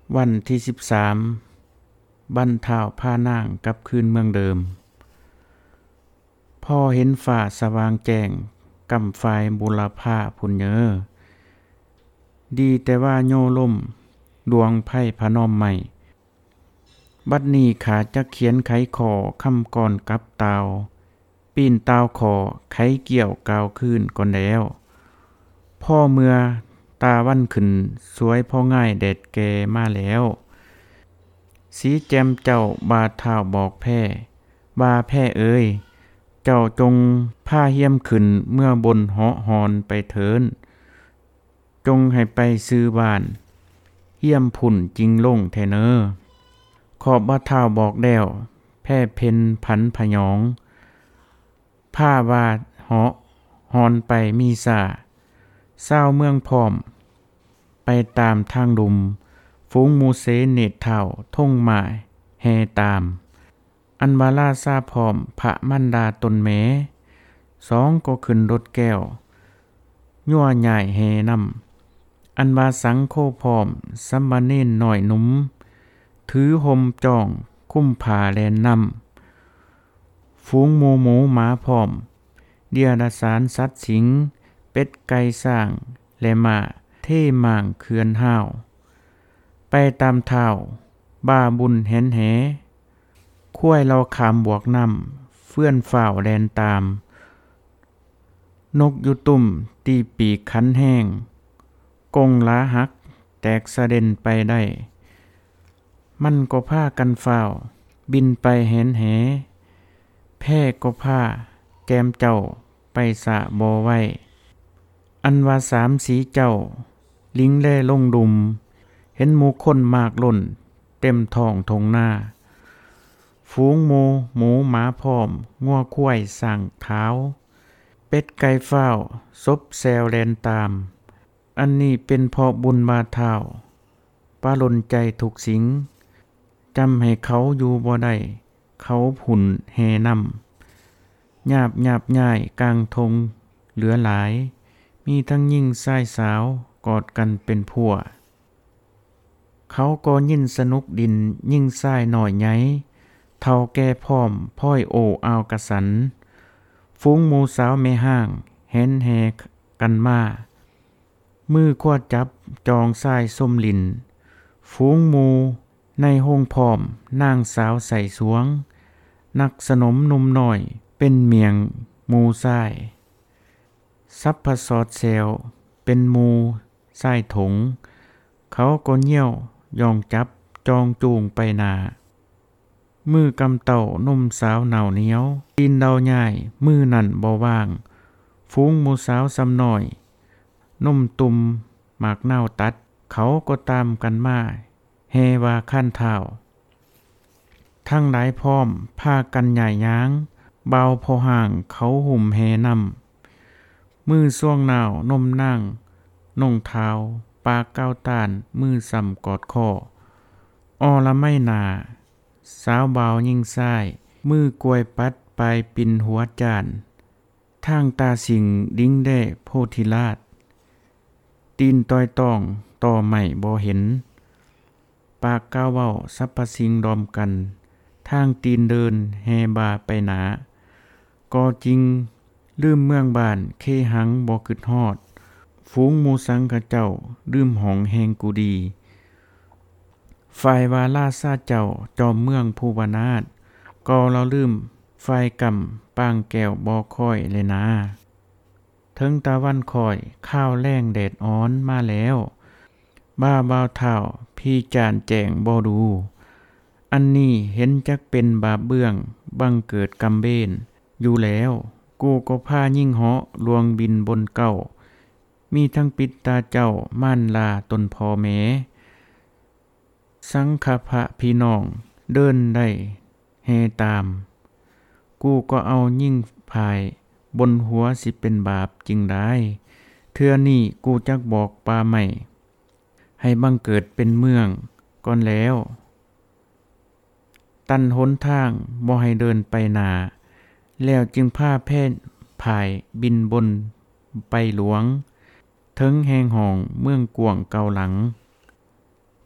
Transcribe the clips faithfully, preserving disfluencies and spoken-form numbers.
วันที่สิบสามบั้นท้าวพานางกลับคืนเมืองเดิมพ่อเห็นฟ้าสว่างแจ้งกำฝ่ายบุรพาพุ่นเยอดีแต่ว่าโยล่มดวงไพ่พนอมใหม่บัดนี้ขาจะเขียนไขขอคำก่อนกับตาวปีนตาวขอไขเกี่ยวกาวคืนก่อนแล้วพ่อเมื่อตาวันขึ้นสวยพ่อง่ายแดดแก่มาแล้วสีแจ่มเจ้าบาท้าวบอกแพ่บาแพ่เอ้ยเจ้าจงผ้าเหี้ยมขึ้นเมื่อบนเหาะหอนไปเถินจงให้ไปซื้อบ้านเหี้ยมผุ่นจริงลงแทเนอขอบบาท้าวบอกแล้วแพ่เพ็นผันพยองผ้าวาดเหาะหอนไปมีสาเศร้าเมืองพร้อมไปตามทางดุมฝูงมูเสเนตเท่าท่งหมายแห่ตามอันวาลาซาพร้อมพระมันดาตนแม้สองก็ขึ้นรถแก้วยั่วใหญ่แห่นำอันวาสังโคพร้อมสัมมาเนนหน่อยหนุ่มถือห่มจ้องคุ้มผ่าแลนนำฝูงหมูหมูหมาพร้อมเดียดสารสัตว์สิงเป็ดไก่สร้างและมาเท่ม่างเขื่อนห้าวไปตามเท้าบ้าบุญแหนแหคุ้ยเราขามบวกนำเฟื่อนฝ่าวแลนตามนกอยู่ตุ่มตีปีกขันแห้งกงล้าหักแตกสะเด็นไปได้มันก็ผ้ากันฝ่าวบินไปแหนแหแพ้ก็ผ้าแกมเจ้าไปสะบ่ไว้อันว่าสามสีเจ้าลิงแล่ลงดุมเห็นหมู่คนมากล้นเต็มท้องทงหน้าฝูงหมูหมูหมาพร้อมงัวควายสั่งเท้าเป็ดไก่เฝ้าซบแซวแลนตามอันนี้เป็นเพราะบุญมาเท่าปาลนใจถูกสิงจำให้เขาอยู่บ่ได้เขาผุ่นแห่นำหยาบหยาบย่ายกลางทงเหลือหลายมีทั้งยิ่งชายสาวกอดกันเป็นพัวเขาก็ยินสนุกดินยิ่งชายหน่อยไงเท่าแก่พร้อมพ้อยโออาวกระสันฟุ้งหมูสาวแม่ห้างเห็นแหกกันมามือขวดจับจองชายส้มลินฟุ้งหมูในห้องพร้อมนางสาวใส่สวงนักสนมนุ่มหน่อยเป็นเมียงหมูชายซับพสอดเซลเป็นหมูชายถงเขาก็เหี่ยวยองจับจองจูงไปนามือกำเต่านุ่มสาวเหนาเหนียวตีนเดาใหญ่มือนั่นบ่ว่างฟุ้งหมูสาวซ้ำหน่อยนุ่มตุ่มหมากเน่าตัดเขาก็ตามกันมาเฮวาขั้นเท้าทั้งหลายพร้อมพากันใหญ่ย้างเบาพอห่างเขาหุ่มเฮนำมือส่วงหนาวนมนั่งน่งเท้าปากก้าวตานมือส่ำกอดคอออละไม่นาสาวเบายิ่งซ้ายมือกวยปัดปลายปินหัวจานทางตาสิงดิ้งแด่โพธิราชตีนต้อยต้องต่อใหม่บ่เห็นปากก้าวเว้าสัพพสิงดอมกันทางตีนเดินแฮบาไปหนาก็จริงลืมเมืองบ้านเคหังบ่คิดฮอดฝูงหมูสังกะเจ้าลืมหองแหงกูดีฝ่ายวาลาซาเจ้าจอมเมืองภูวนาถก็เราลืมฝ่ายกำปางแก้วบ่ค่อยเลยนะถึงตะวันคอยข้าวแรงแดดอ้อนมาแล้วบ้าบ่าวเท่าพี่จานแจงบ่ดูอันนี้เห็นจักเป็นบาปเบื้องบังเกิดกำเบนอยู่แล้วกูก็พายิ่งเหาะลวงบินบนเก้ามีทั้งปิดตาเจ้าม่านลาตนพ่อแม้สังฆพระพี่น้องเดินได้แห่ตามกูก็เอายิ่งภายบนหัวสิเป็นบาปจริงได้เทื่อนี้กูจักบอกปาใหม่ให้บังเกิดเป็นเมืองก่อนแล้วตันหนทางบ่ให้เดินไปหนาแล้วจึงพาแพทย์ภายบินบนไปหลวงเทิงแหงห้องเมืองกวงเก่าหลัง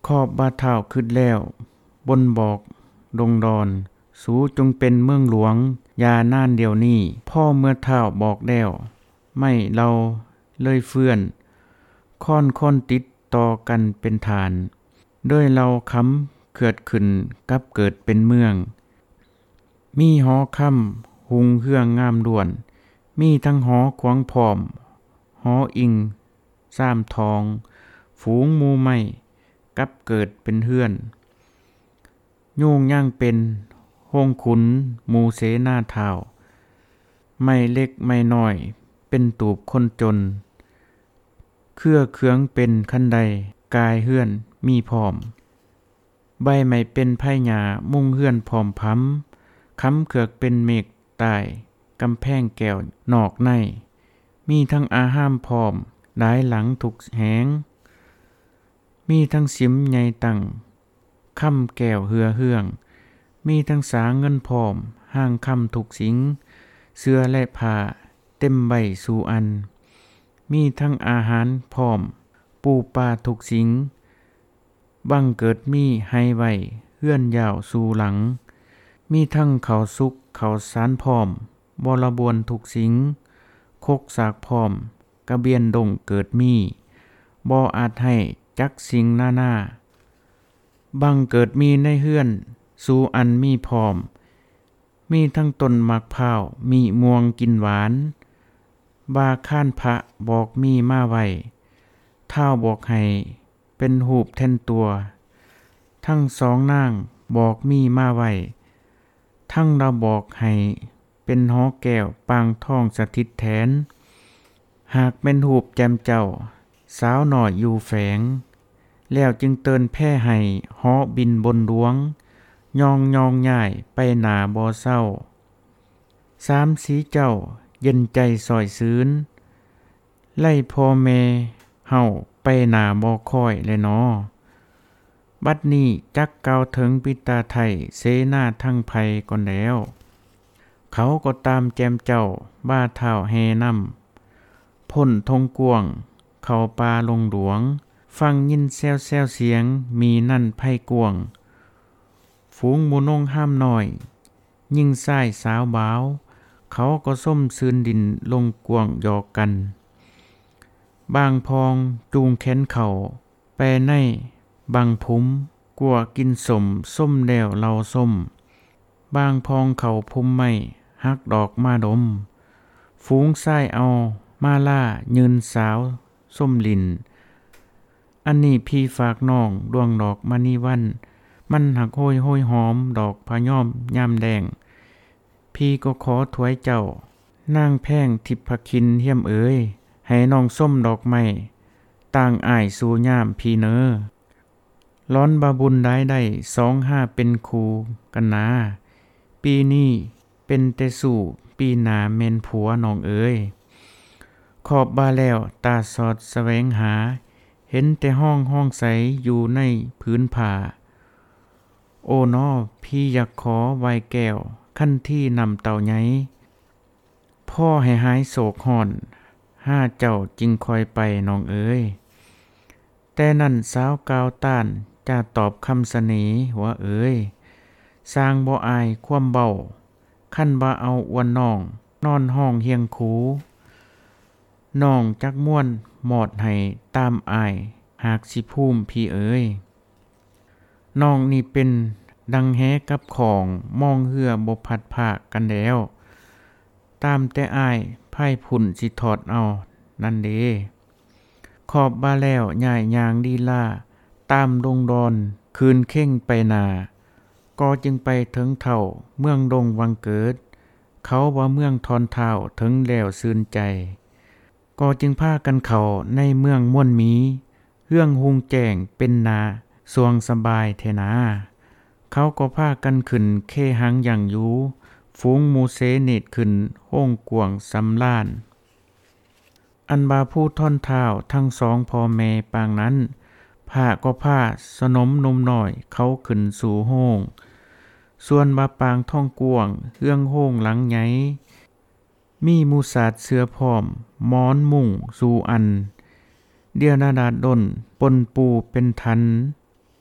ขอบบาเท้าขึ้นแล้วบนบอกดงดอนสูจงเป็นเมืองหลวงอย่านานเดียวนี้พ่อเมื่อเท้าบอกแล้วไม่เราเลยเฟื่อนค่อนค่อนติดต่อกันเป็นฐานด้วยเราค้ำเกิดขึ้นกับเกิดเป็นเมืองมีหอค่ำหุงเฮืองงามด่วนมีทั้งหอขวางพร้อมหออิงซ้ำทองฝูงหมู่ไม้กับเกิดเป็นเฮือนโยงย่างเป็นโฮงขุนหมู่เสนาเท้าไม่เล็กไม่น้อยเป็นตูบคนจนเครือเคืองเป็นคันใดกายเฮือนมีพร้อมใบไม้เป็นไผ่หญ้ามุงเฮือนพร้อมพำค้ำเกือกเป็นเมฆใต้กำแพงแก้วนอกในมีทั้งอาห้ามพร้อมหลายหลังถูกแหงมีทั้งสิมใหญ่ตั้งค่ำแก้วเหือเฮืองมีทั้งสาเงินพร้อมห้างค่ำถูกสิงเสื้อและผ้าเต็มใบสู่อันมีทั้งอาหารพร้อมปูปลาถูกสิงบังเกิดมีให้ไว้เฮือนยาวสู่หลังมีทั้งข้าวสุกข้าวสารพร้อมบรบวนถูกสิงคกสากพร้อมกระเบียนดงเกิดมีบ่อาจให้จักสิ่งหน้าหน้าบังเกิดมีในเฮือนสู่อันมีพร้อมมีทั้งต้นมะพร้าวมีม่วงกินหวานบาข้านพระบอกมีมาไว้เท้าบอกให้เป็นหูปแทนตัวทั้งสองนางบอกมีมาไว้ทั้งเราบอกให้เป็นหอแก้วปางทองสถิตแทนหากเป็นหูปแจมเจ้าสาวหน่อยอยู่แฝงแล้วจึงเตือนแพ่ให้หอบินบนดวงยองยองย่ายไปหนาบ่เศร้าสามสีเจ้าเย็นใจสอยซื้นไล่พ่อแม่เฮาไปหนาบ่ค่อยเลยนอบัดนี้จักเก่าถึงปิตาไทยเสนาทั้งภัยก่อนแล้วเขาก็ตามแจมเจ้าบ้าเท้าแฮนำพ่นทงกวงเข้าป่าลงหลวงฟังยินแซวแซวเสียงมีนั่นไพ่กวงฝูงหมูนงห้ามหน่อยยิ่งใส่สาวบ้าวเขาก็ส้มซืนดินลงกวงหยอกกันบางพองจูงแขนเข่าแปรในบางพุ้มกัวกินสมส้มแล้วเราส้มบางพองเขาพุ้มไม่ฮักดอกมาดมฝูงไส้เอามาล่ายืนสาวส้มลินอันนี้พี่ฝากน้องดวงดอกมณีวันมันหักโหยโหยหอมดอกพะย่อมยามแดงพี่ก็ขอถวายเจ้านางแพงทิพคินเฮียมเอ๋ยให้น้องส้มดอกไม้ต่างอ้ายสู่ยามพี่เนอร้อนบาบุญได้ได้สองห้าเป็นครูกันนาปีนี้เป็นแต่สู่ปีหนาเมนผัวน้องเอ๋ยขอบบาแล้วตาสอดแสวงหาเห็นแต่ห้องห้องใสอยู่ในพื้นผ้าโอ้นอพี่อยากขอไวแก้วขั้นที่นำเต่าใหญ่พ่อให้หายโศกห่อนห้าเจ้าจึงคอยไปน้องเอ๋ยแต่นั่นสาวกาวต้านจะตอบคำเสน่ห์หัวเอ๋ยสร้างบ่อายความเบาขั้นบ่เอาอวนน้องนอนห้องเฮียงคูน้องจักม่วนหมอดให้ตามอายหากสิภูมิพี่เอ๋ยน้องนี่เป็นดังแฮกับของมองเหือบ่พัดภาคกันแล้วตามแต่อายไพ่พุ่นสิถอดเอานั่นเด้ขอบบาแล้วย่ายยางดีล่าตามดงดอนคืนเข่งไปนาก็จึงไปถึงเท่าเมืองดงวังเกิดเขาว่าเมืองทอนเท่าถึงแล้วซื่นใจก็จึงพากันเข้าในเมืองม่วนมีเฮืองหุงแจ้งเป็นนาสวงสบายเทนาเขาก็พากันขึ้นเคหังอย่างอยู่ฝูงหมูเสเนตขึ้นห้องกวงสำล้านอันบาผู้ท่อนเท้าทั้งสองพ่อแม่ปางนั้นผ้าก็ผ้าสนมนมหน่อยเขาขึ้นสู่ห้องส่วนบาปางท่องกวงเฮืองห้องหลังใหญ่มีมูสาดเสือพร้อมม้อนมุ่งสู่อันเดียวนาดาดดนปนปูเป็นทัน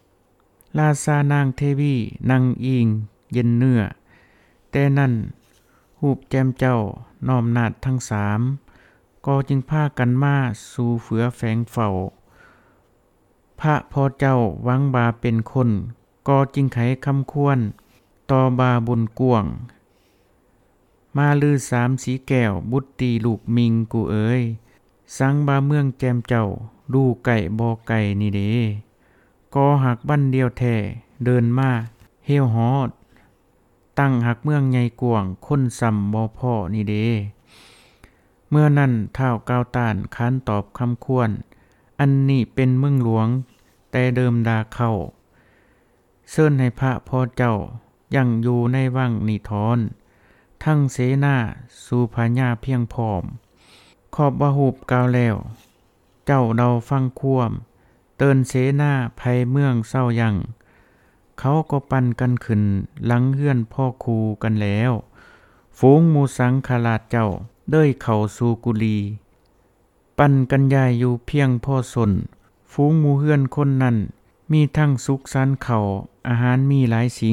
ราชานางเทวีนั่งอิงเย็นเนื้อแต่นั่นรูปแจมเจ้าน้อมนาจทั้งสามก็จึงพากันมาสู่เฟือแฝงเฝ้าพระพ่อเจ้าหวังบาเป็นคนก็จึงไขคำควรต่อบาบุญกวงมาลือสามสีแก้วบุตตีลูกมิงกูเอ๋ยสังบาเมืองแจมเจ้าดูไก่บ่ไก่นี่เด้ก็หักบั้นเดียวแท้เดินมาเฮี้ยวฮอดตั้งหักเมืองใหญ่กวางคนสำบ่พ่อนี่เด้เมื่อนั้นท้าวก้าวต้านค้านตอบคำควรอันนี้เป็นเมืองหลวงแต่เดิมดาเข้าเชิญให้พระพ่อเจ้ายังอยู่ในวังนิทรทั้งเสนาสู่พญาเพียงพร้อมขอบบ่ฮูบกล่าวแล้วเจ้าเดาฟังควมเตินเสนาภัยเมืองเศร้ายังเขาก็ปั่นกันขึ้นหลังเฮือนพ่อครูกันแล้วฝูงหมู่สังฆราชเจ้าเด้ยเข้าสู่กุลีปั่นกันย้ายอยู่เพียงพ่อสนฝูงหมู่เฮือนคนนั้นมีทั้งสุขสันต์เข้าอาหารมีหลายสิ่ง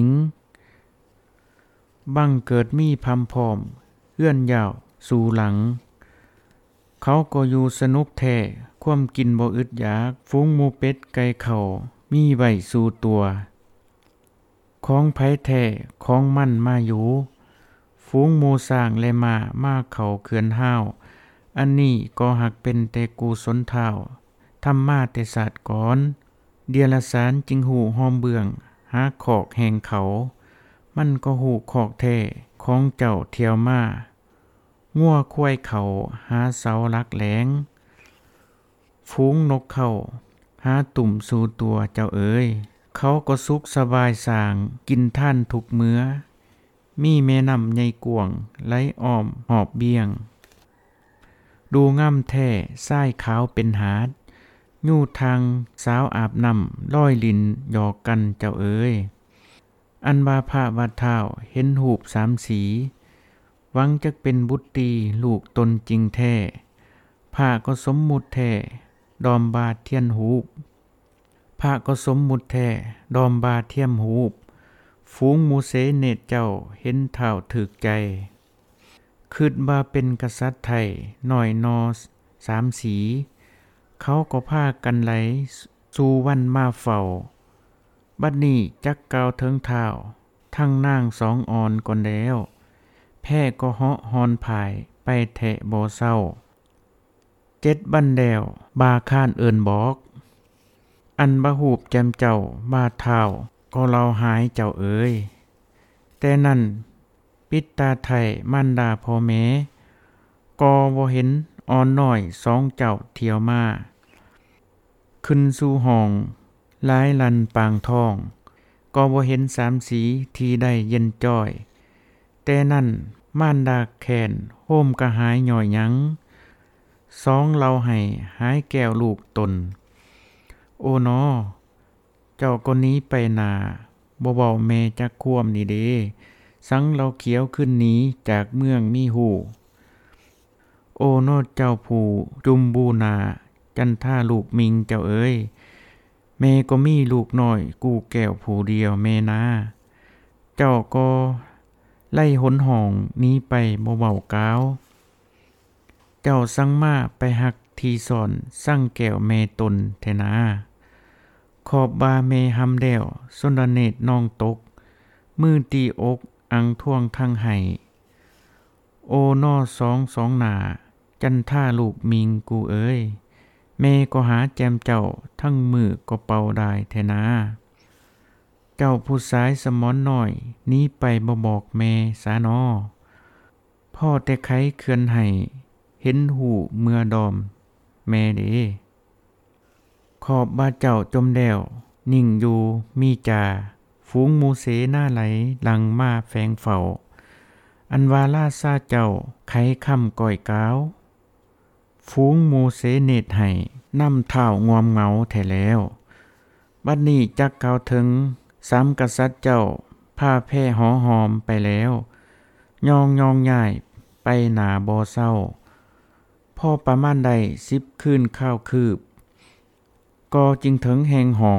บังเกิดมีพำพร้อมเฮือนยาวสู่หลังเขาก็อยู่สนุกแท้ความกินบ่อึดอยากฝูงหมูเป็ดไก่เขามีไว้สู่ตัวของไผแท้ของมันมาอยู่ฝูงหมูสร้างและมามาเขาเขื่อนห้าวอันนี้ก็หักเป็นแต่กูสนเท้าทำมาแต่ศาสตร์ก่อนเดียรสารจึงหูหอมเบืองหาขอกแห่งเขามันก็หูขอกแท้ของเจ้าเที่ยวมางัวควายเขาหาเสาลักแหลงฝูงนกเขาหาตุ่มสู่ตัวเจ้าเอ๋ยเขาก็สุขสบายสางกินท่านทุกมื้อมีแม่น้ำใหญ่กวางไหลอ้อมหอบเบี้ยงดูงามแท้ทรายขาวเป็นหาดยู่ทางสาวอาบน้ำร้อยลินหยอกกันเจ้าเอ๋ยอันบาพระวัดเท้าเห็นหูปสามสีหวังจะเป็นบุตรีลูกตนจริงแท้พระก็สมมุติแท้ดอมบาเทียนหูปพระก็สมมุติแท้ดอมบาเทียมหูปฝูงหมูเสเนตเจ้าเห็นเท่าถึกใจคิดบาเป็นกษัตริย์ไทยหน่อยนอสามสีเขาก็พากันไหลสู่วันมาเฝ้าบัดนี้จักกาวเทิงเท้าทั้งนางสองอ่อนก่อนแล้วแพ้ก็เหาะฮอนภายไปแทะบ่เศร้าเจ็ดบันแดวบาข้านเอิ้นบอกอันบะหูบแจมเจ้าบาเท้าก็เราหายเจ้าเอ๋ยแต่นั่นปิดตาไทยมันดาพ่อแม่ก็บ่เห็นอ่อนน้อยสองเจ้าเที่ยวมาขึ้นสู่ห้องหลายลันปางทองก็บ่เห็นสามสีที่ได้เย็นจ้อยแต่นั่นม่านดาแขนโฮมกะหายหน่อยยังสองเราให้หายแก้วลูกตนโอ้นอเจ้าก็นี้ไปนาบ่เว้าแม่จักควมนี่เด้สังเราเขียวขึ้นนี้จากเมืองมีหูโอ้นอเจ้าผู้จุมบูนาจันท่าลูกมิงเจ้าเอ้ยแม่ก็มีลูกน้อยกูแก้วผู้เดียวแม่นาเจ้าก็ไล่หนห้องนี้ไปบ่เว้ากาว เจ้าสั่งมาไปหักทีสอนสั่งแก้วเมตนเทนาขอบบาเมหำแดวสนเนตนองตกมือตีอกอังท่วงทางไห้โอนอสองสองหนาจันท่าลูกมิงกูเอ้ยเมก็หาแจมเจ้าทั้งมือก็เป่าได้เทนาเจ้าผู้สายสมอนหน่อยนี้ไปบ่บอกแม่สานอพ่อแต่ไขเคือนไห้เห็นหูเมื่อดอมแม่เด้ขอบบาเจ้าจมแดวนิ่งอยู่มีจาฝูงหมูเสหน้าไหลหลังมาแฝงเฝ้าอันวาลาซาเจ้าไขคำก่อยก้าวฝูงหมูเสเนตให้นำเท้างวมเงาแท้แล้วบัดนี้จักเกาถึงสามกษัตริย์เจ้าผ้าแพร่หอหอมไปแล้วยองยองย่ายไปหนาบ่เศร้าพ่อประมาณใดสิบคืนข้าวคืบก็จึงถึงแห่งห้อง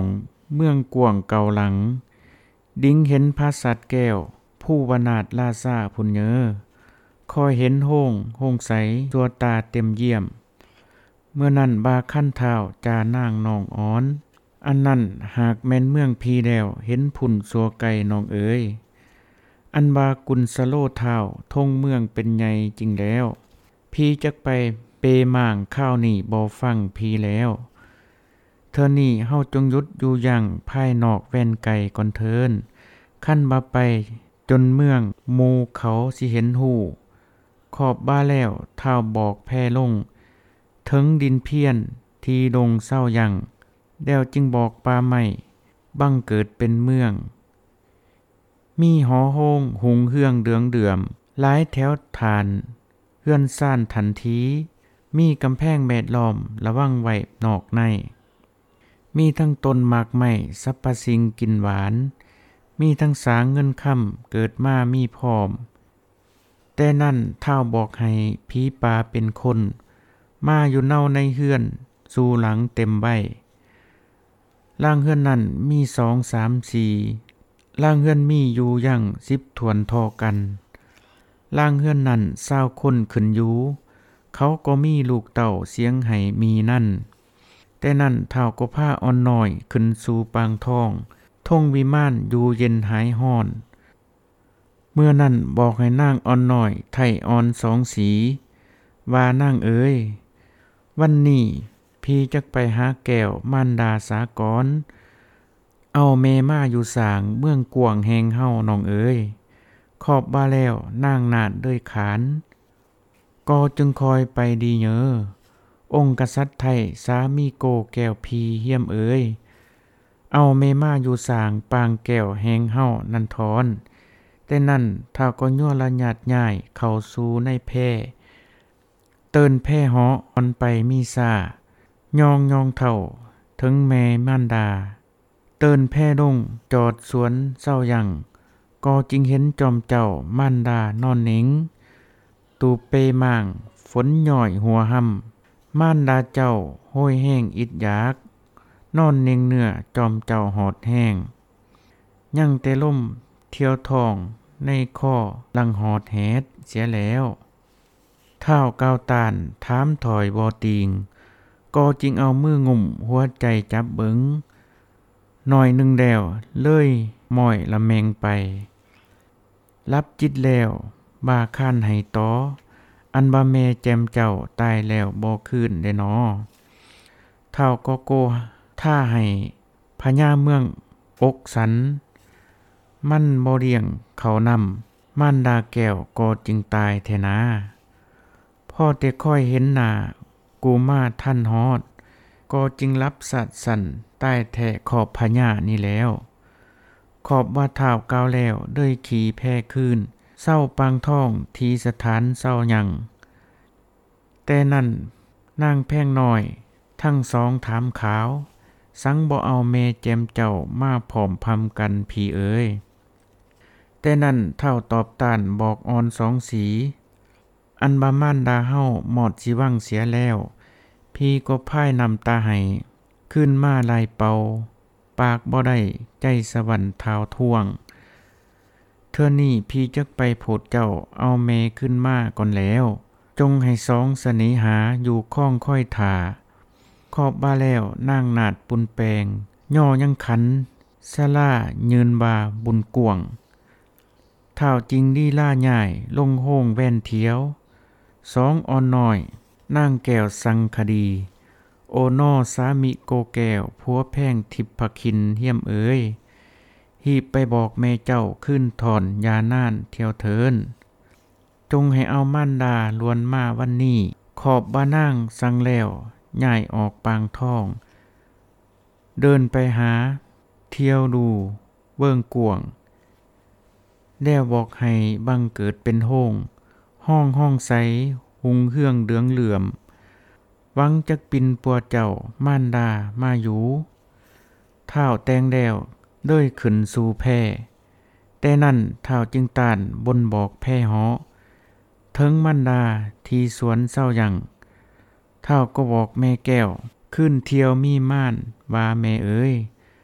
เมืองกวางเก่าหลังดิ้งเห็นพระสัตว์แก้วผู้วนาถราชาพุ่นเยอคอยเห็นโห้งโห้งใสตัวตาเต็มเยี่ยมเมื่อนั้นบาขั้นเท้าจานางนองอ้อนอันนั้นหากแม่นเมืองพีแล้วเห็นพุ่นสัวไก่นองเอ๋ยอันบากุลสโลเท้าทงเมืองเป็นใหญ่จริงแล้วพีจักไปเปม่างข้าวนี่บ่ฟังพีแล้วเธอนี่เฮาจงยุดอยู่อย่างภายนอกแว่นไก่ก่อนเทินขั้นบาไปจนเมืองหมู่เขาสิเห็นหูขอบบ้าแล้วเท้าบอกแพ่ลงถึงดินเพียนทีดงเศร้ายังแล้วจึงบอกปาใหม่บังเกิดเป็นเมืองมีหอโฮงหุงเฮืองเดืองเดือมหลายแถวฐานเฮือนซ่านทันทีมีกำแพงแมดล้อมระวังไว้นอกในมีทั้งต้นหมากไม้สัพพสิ่งกินหวานมีทั้งสางเงินค่ำเกิดมามีพร้อมแต่นั่นเท่าบอกให้ผีปลาเป็นคนมาอยู่เน่าในเฮือนสู่หลังเต็มใบล่างเฮือนนั่นมีสองสามสี่ล่างเฮือนมีอยู่ยังสิบถวนทอกันล่างเฮือนนั่นเศร้าคนขึ้นอยู่เขาก็มีลูกเต่าเสียงไห้มีนั่นแต่นั่นเท่าก็ผ้าอ่อนน้อยขึ้นสู่ปางทองทงวิมานอยู่เย็นหายห้อนเมื่อนั่นบอกให้นางอ่อนน้อยไถ่อ่อนสองสีว่านางเอ๋ยวันนี้พี่จักไปหาแก้วมารดาสากรเอาเมมาอยู่สางเมืองกวางแหงเฮาน้องเอ๋ยขอบบ้าแล้วนางนาดด้วยขานก็จึงคอยไปดีเยอองค์กษัตริย์ไทยสามีโกแก้วพีเฮียมเอ๋ยเอาเมมาอยู่สางปางแก้วแหงเฮานันทอนแต่นั่นถ้าก็ยั่วละหยาดใหญ่เข้าสู่ในแพร่เตินแพร่เหาะอ่อนไปมีซายองยองเท่าถึงแม่มารดาเตินแพร่ลงจอดสวนเศร้ายังก็จึงเห็นจอมเจ้ามารดานอนหนิงตูเปม่างฝนหน่อยหัวห่ำมารดาเจ้าห้อยแห้งอิดยากนอนเนียงเนื้อจอมเจ้าหอดแห้งยังแต่ล่มเที่ยวทองในข้อลังหอดแหดเสียแล้วเท้าก้าวตานถามถอยบอติงก็จึงเอามืองุ่มหัวใจจับเบิงหน่อยหนึ่งแล้วเลยม้อยละแมงไปรับจิตแล้วบาข้านให้ต่ออันบาแม่แจมเจ้าตายแล้วบ่คืนได้นอเท้าก็โกท่าให้พญาเมืองอกสันมันบ่เลี้ยงเขานำมันดาแก้วก็จึงตายแทนาพ่อแต่ค่อยเห็นหน้ากูมาท่านฮอดก็จึงรับสัตว์สันใต้แท่ขอบพญานี่แล้วขอบว่าเท้าก้าวแล้วด้วยขี่แพ่คืนเศร้าปางท่องทีสถานเศร้ายังแต่นั่นนางแพงน้อยทั้งสองถามขาวสังบ่เอาเมแจมเจ้ามาผอมพำกันพี่เอ๋ยแต่นั่นเท่าตอบต้านบอกอ่อนสองสีอันบามานดาเฮาหมอดสิวังเสียแล้วพี่ก็พ่ายนำตาให้ขึ้นมาลายเป่าปากบ่ได้ใจสวรรค์เท้าท่วงเทื่อนี้พี่จักไปโพดเจ้าเอาเมขึ้นมาก่อนแล้วจงให้สองเสนิหาอยู่ข้องค่อยถ่าขอบบ้าแล้วนางนาดปุนแปงย่อยังขันสลายืนบาบุญกวงเท่าจริงดีล่าใหญ่ลงโห้งแว่นเทียวสองอ่อนน้อยนางแก้วสังคดีโอนอสามิโกแก้วผัวแพงทิพคินเฮียมเอ๋ยหีบไปบอกแม่เจ้าขึ้นถอนยาน่านเที่ยวเทินจงให้เอาม่านดาลวนมาวันนี้ขอบบ้านางสังแล้วใหญ่ออกปางท่องเดินไปหาเที่ยวดูเบิ่งกวงแล้วบอกให้บังเกิดเป็นโห้งห้องห้องใสหุงเฮืองเดืองเหลื่อมวังจักปินปัวเจ้าม่านดามาอยู่เท้าแตงแล้วด้วยขึ้นสู่แพ่แต่นั่นเท้าจึงตานบนบอกแพ่เหาะเทิงม่านดาที่สวนเศร้ายังเท้าก็บอกแม่แก้วขึ้นเที่ยวมีม่านว่าแม่เอ๋ย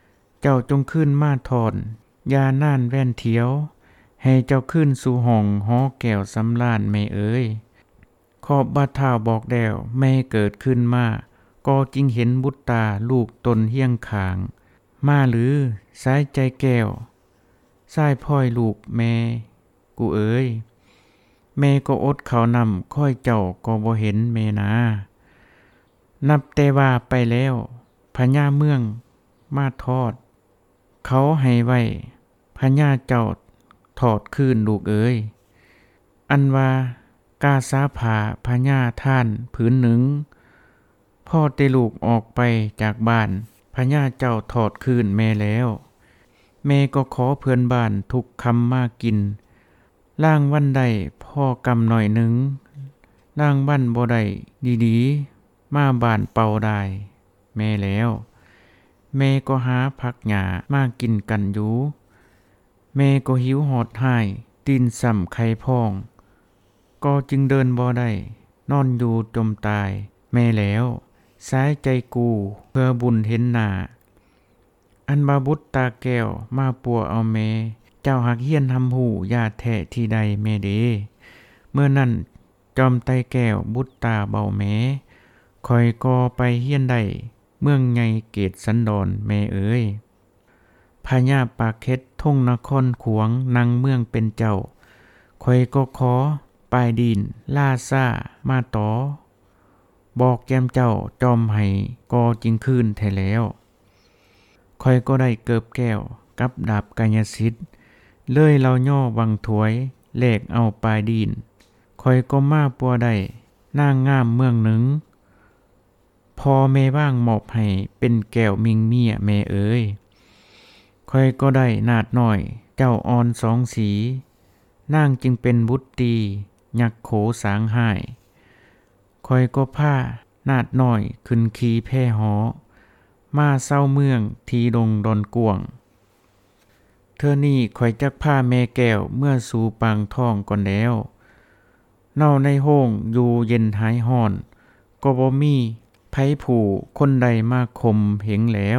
เจ้าจงขึ้นมาถอนยาน่านแว่นเถียวให้เจ้าขึ้นสู่ห้องหอแก้วสำราญแม่เอ๋ยขอบบาท้าวบอกแดวแม่เกิดขึ้นมาก็จึงเห็นบุตรตาลูกตนเฮียงขางมาหรือสายใจแก้วสายพ่อยลูกแม่กูเอ๋ยแม่ก็อดเขานำค่อยเจ้าก็บ่เห็นแม่นานับแต่ว่าไปแล้วพญาเมืองมาทอดเขาให้ไว้พญาเจ้าถอดคืนลูกเอ๋ยอันว่ากาสาผาพญาท่านผืนหนึ่งพ่อเตลูกออกไปจากบ้านพญาเจ้าถอดคืนแม่แล้วแม่ก็ขอเพื่อนบ้านทุกคำมากินล่างวันใดพ่อกำหน่อยหนึ่งล่างวันบ่ได้ดีๆมาบ้านเป่าได้แม่แล้วแม่ก็หาผักหญ้ามากินกันอยู่แม่ก็หิวหอดหายตีนส่ำไข่พองก็จึงเดินบ่ได้นอนอยู่จมตายแม่แล้วสายใจกูเพื่อบุญเห็นหน้าอันบาบุตรตาแก้วมาปัวเอาแม่เจ้าหักเฮียนทำหูญาติแท้ที่ใดแม่เดเมื่อนั้นจอมไตแก้วบุตรตาเบาแม่คอยก็ไปเฮียนได้เมืองใหญ่เกตสันดอนแม่เอ๋ยพญาปากเค็ดทุ่งนครขวงนางเมืองเป็นเจ้าคอยก็ขอปลายดินล่าซ่ามาต่อบอกแก้มเจ้าจอมให้ก็จริงคืนแท้แล้วคอยก็ได้เกิบแก้วกับดาบกายสิทธิ์เลยเราย่อวังถวยแลกเอาปลายดินคอยก็มาปัวได้นางงามเมืองหนึ่งพอแม่บ้างมอบให้เป็นแก้วมิงเมียแม่เอ๋ยคอยก็ได้นาดน้อยเจ้าอ่อนสองสีนางจึงเป็นบุตรตียักโขสางหายคอยก็ผ้านาดน้อยขึ้นขี่แพร่หอมาเศร้าเมืองทีดงดอนกวงเธอนี่คอยจักผ้าแม่แก้วเมื่อสู่ปางทองก่อนแล้วเน่าในห้องอยู่เย็นหายห่อนก็บ่มีไผผู้คนใดมาคมเหงแล้ว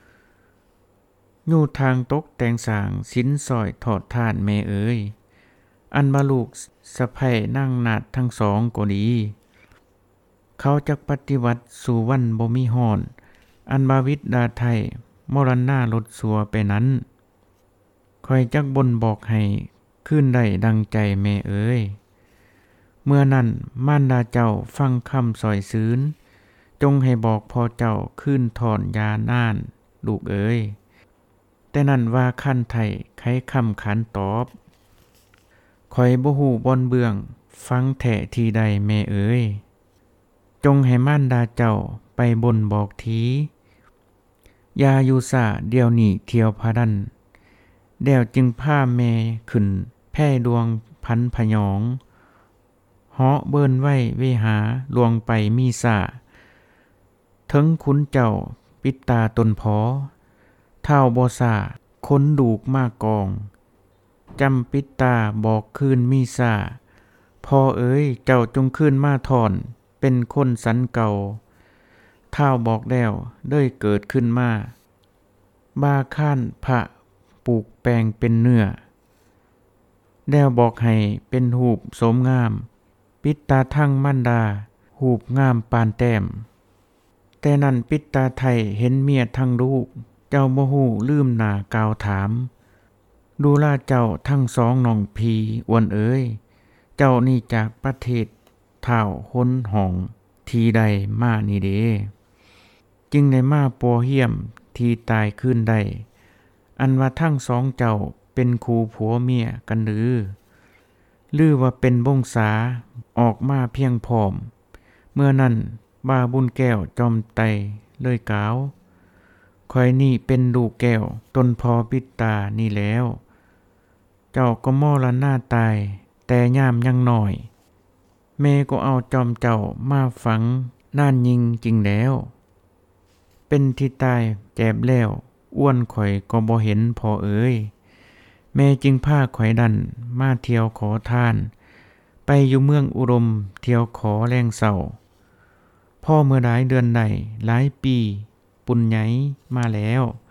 อยู่ทางตกแต่งสางสินสอยถอดทานแม่เอ๋ยอันบาลูกสะใภ้นั่งนาดทั้งสองก็ดีเขาจักปฏิวัติสู่วันบ่มีฮ้อนอันบาวิดดาไทยมรณาลดสัวไปนั้นคอยจักบนบอกให้ขึ้นได้ดังใจแม่เอ๋ยเมื่อนั้นมารดาเจ้าฟังคำสอยซื้นจงให้บอกพ่อเจ้าขึ้นถอนยาน่านลูกเอ๋ยแต่นั่นว่าขั้นไทยไขคำขันตอบคอยบ่ฮู้บอนเบื้องฟังแท้ที่ใดแม่เอ๋ยจงให้มารดาเจ้าไปบนบอกทียาอยู่ซาเดียวนี้เที่ยวพาดันแดวจึงพาแม่ขึ้นแพ่ดวงพันพยองเหาะเบิ้นไว้เวหาลวงไปมีสาถึงคุณเจ้าปิดตาตนพอเท่าบ่ซาคนดูกมากกองจำปิดตาบอกคืนมีสาพ่อเอ๋ยเจ้าจงคืนมาถอนเป็นคนสันเก่าเท่าบอกแดวเด้ยเกิดขึ้นมาบาข้านพระปลูกแปลงเป็นเนื้อแดวบอกให้เป็นหูบสมงามปิดตาทั้งมั่นดาหูบงามปานแต้มแต่นั่นปิดตาไทยเห็นเมียทั้งลูกเจ้าบ่ฮู้ลืมหน้ากาวถามดูลาเจ้าทั้งสองน้องพีอ้วนเอ๋ยเจ้านี่จากประเทศเท่าห้นหองทีใดมานี่เด้จึงได้มาปัวเหี้ยมทีตายขึ้นได้อันว่าทั้งสองเจ้าเป็นคู่ผัวเมียกันหรือหรือว่าเป็นบงสาออกมาเพียงพร้อมเมื่อนั้นบาบุญแก้วจอมไตเลยกล่าวคอยนี่เป็นลูกแก้วตนพอปิดตานี่แล้วเจ้าก็มรณะตายแต่ยามยังน้อยแม่ก็เอาจอมเจ้ามาฝังน่านยิงจริงแล้วเป็นที่ตายแจบแล้วอ้วนข่อยก็บ่เห็นพอเอ๋ยแม่จึงพาข่อยดันมาเที่ยวขอทานไปอยู่เมืองอุดมเที่ยวขอแรงเศร้าพ่อเมื่อหลายเดือนใดหลายปีปุญไญมาแล้ว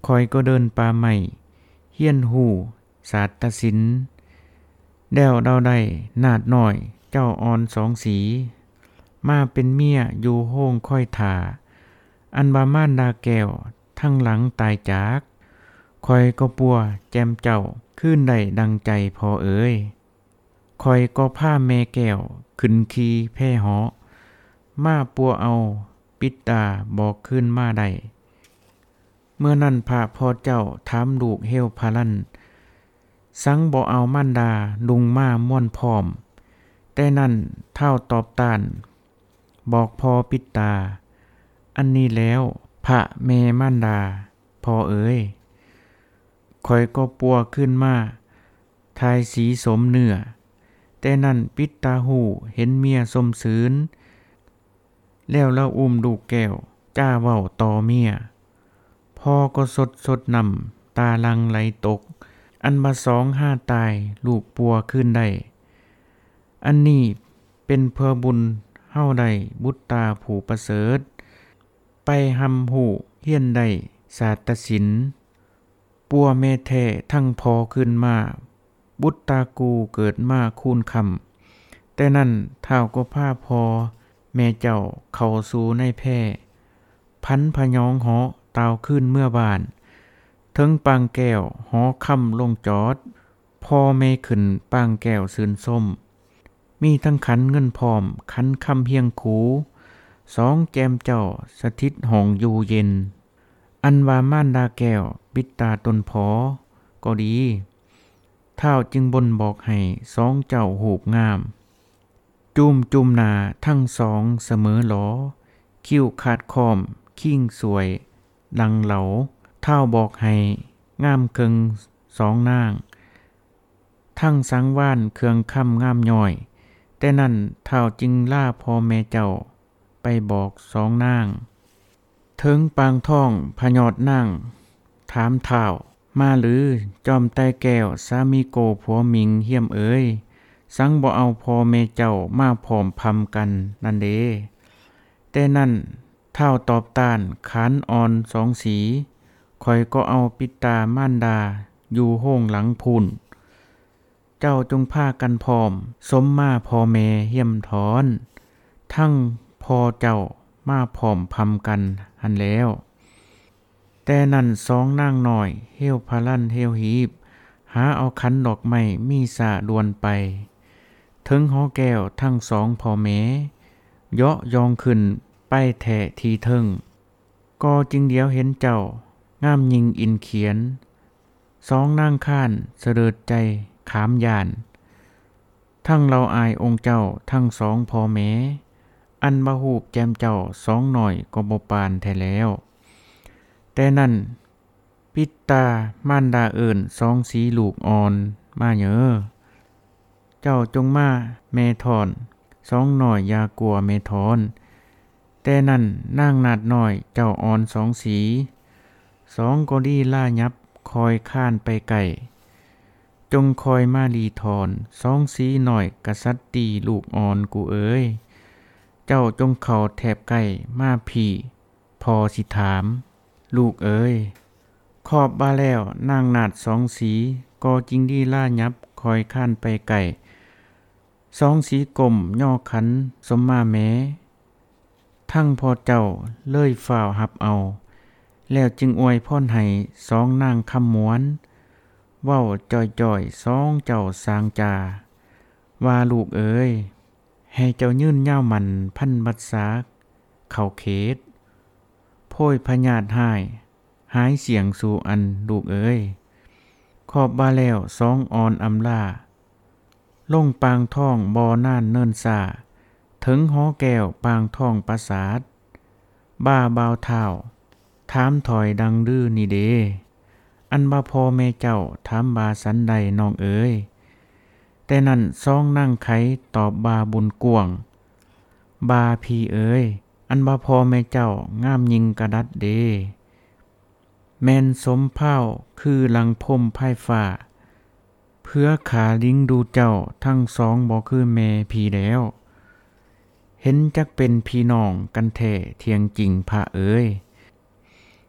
คอยก็เดินป่าใหม่เฮียนหู้ศาสตรศิลป์แด้วเดาได้นาดน้อยเจ้าอ่อนสองสีมาเป็นเมียอยู่โฮงค่อยถาอันบามานดาแก้วทั้งหลังตายจากคอยก็ปัวแจมเจ้าขึ้นได้ดังใจพอเอ๋ยคอยก็ผ้าแม่แก้วขึ้นคีแพ่เหาะมาปัวเอาปิดตาบอกขึ้นมาได้เมื่อนั้นพระพ่อเจ้าถามลูกเฮวพาลันสังบ่เอามั่นดาลุงมาม่วนพร้อมแต่นั่นเท่าตอบต้านบอกพอปิดตาอันนี้แล้วพระเมมั่นดาพอเอ๋ยคอยก็ปัวขึ้นมาทายสีสมเนื้อแต่นั่นปิดตาหูเห็นเมียสมสืนแล้วละอุ้มลูกแก้วจ้าเว้าต่อเมียพ่อก็สดสดนำตาลังไหลตกอันมาสองห้าตายลูกปัวขึ้นได้อันนี้เป็นเพื่อบุญเฮาได้บุตรตาผู้ประเสริฐไปหำหูเฮียนได้ศาสตรศิลป์ปัวเมแท้ทั้งพอขึ้นมาบุตรตากูเกิดมาคูนคำแต่นั่นเท่าก็ผ้าพอแม่เจ้าเข้าสู่ในแพร่พันพยองหอตาวขึ้นเมื่อบานถึงปางแก้วหอค่ำลงจอดพ่อแม่ขึ้นปางแก้วซื่นส้มมีทั้งขันเงินพร้อมขันคำเฮียงคูสองแจมเจ้าสถิตห้องอยู่เย็นอันว่าม่านดาแก้วปิดตาตนพอก็ดีเท้าจึงบนบอกให้สองเจ้าหูบงามจุมจุมนาทั้งสองเสมอหลอคิ้วขาดคอมขิ้งสวยดังเหลาเท้าบอกให้งามเกิงสองนางทั้งสังว่านเครื่องค่ำงามย่อยแต่นั่นเท้าจึงล่าพ่อแม่เจ้าไปบอกสองนางถึงปางท่องพยอดนางถามเท้ามาหรือจอมใต้แก้วสามีโกผัวมิงเฮียมเอ๋ยสังบ่เอาพ่อแม่เจ้ามาพร้อมพำกันนั่นเด้แต่นั่นเท้าตอบต้านขานอ่อนสองสีคอยก็เอาปิตาม่านดาอยู่ห้องหลังพูนเจ้าจงพากันพร้อมสมมาพ่อแม่เฮียมถอนทั้งพ่อเจ้ามาพร้อมพำกันหันแล้วแต่นั่นสองนางหน่อยเฮวพาลันเฮวหีบหาเอาขันดอกไม้มีสะดวนไปถึงหอแก้วทั้งสองพ่อแม่เยาะยองขึ้นไปแถะทีเทิงก็จึงเดียวเห็นเจ้างามยิงอินเขียนสองนางข้านเสด็จใจขามยานทั้งเราอายองค์เจ้าทั้งสองพ่อแม่อันบะหูบแจมเจ้าสองหน่อยก็บ่ปานแท้แล้วแต่นั่นปิดตามานดาเอิ้นสองสีลูกอ่อนมาเหยอเจ้าจงมาแม่ทอนสองหน่อยอย่ากลัวแม่ทอนแต่นั่นนางนาดน้อยเจ้าอ่อนสองสีสองก็ดีล่ายับคอยข้านไปไก่จงคอยมาลีทอนสองสีหน่อยกษัตริย์ตีลูกอ่อนกูเอ๋ยเจ้าจงเข้าแถบไก่มาพี่พอสิถามลูกเอ๋ยขอบบาแล้วนางนาดสองสีก็จริงดีล่ายับคอยข้านไปไก่สองสีกลมย่อขันสมมาแม้ทั้งพอเจ้าเลื่อยฝ่าวหับเอาแล้วจึงอวยพรให้สองนางคำม้วนเว้าจ่อยๆสองเจ้าสางจาว่าลูกเอ๋ยให้เจ้ายื่นย่าวมันพันบัดสาเข้าเขตโพยพญาติหายหายเสียงสู่อันลูกเอ๋ยขอบบาแล้วสองอ่อนอำลาลงปางท่องบ่อน่านเนินซาถึงหอแก้วปางท่องปราสาทบ้าบ่าวเท้าถามถอยดังดื้อนี่เดอันบ่พ่อแม่เจ้าถามบาสันใดน้องเอ๋ยแต่นั่นซองนั่งไขตอบบาบุญกวงบาพี่เอ๋ยอันบ่พ่อแม่เจ้างามยิงกระดัดเดแม่นสมเผาคือลังพมไพ่ฟ้าเพื่อขาลิงดูเจ้าทั้งสองบ่คือแม่พี่แล้วเห็นจักเป็นพี่น้องกันแท้เทียงจริงพระเอ๋ย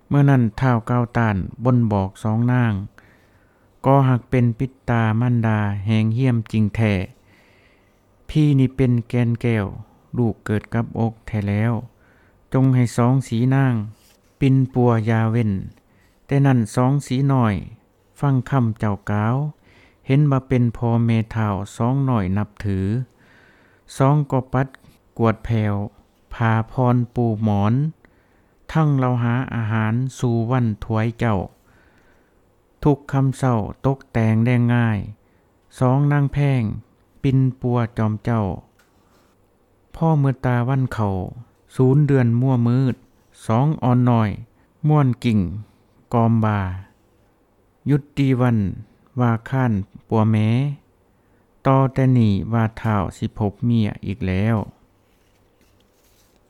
เมื่อนั้นท้าวก้าวตานบ่นบอกสองนางก็หักเป็นปิตตามันดาแหงเหี้ยมจริงแท้พี่นี่เป็นแกนแก้วลูกเกิดกับอกแท้แล้วจงให้สองสีนางปินปัวยาเว้นแต่นั่นสองสีน้อยฟังคำเจ้ากล่าวเห็นบ่เป็นพ่อแม่เฒ่าสองน้อยนับถือสองก็ปัดกวดแผ่วพาพรปูหมอนทั้งเราหาอาหารสู่วันถวายเจ้าทุกคำเศร้าตกแต่งได้ง่ายสองนางแพงปินปัวจอมเจ้าพ่อเมื่อตาวันเขาศูนย์เดือนมั่วมืดสองอ่อนน้อยม่วนกิ่งกอมบายุดดีวันว่าข้านปัวแม้ต่อแต่นี่ว่าเท้าสิพบเมียอีกแล้ว